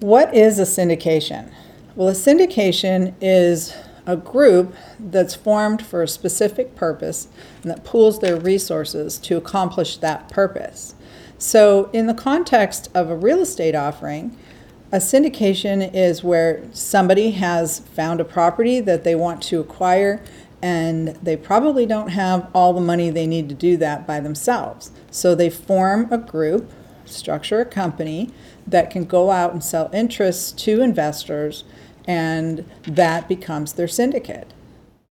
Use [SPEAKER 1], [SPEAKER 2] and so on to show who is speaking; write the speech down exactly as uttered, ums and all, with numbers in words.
[SPEAKER 1] What is a syndication? Well, a syndication is a group that's formed for a specific purpose and that pools their resources to accomplish that purpose. So in the context of a real estate offering, a syndication is where somebody has found a property that they want to acquire, and they probably don't have all the money they need to do that by themselves. So they form a group, structure a company that can go out and sell interests to investors, and that becomes their syndicate.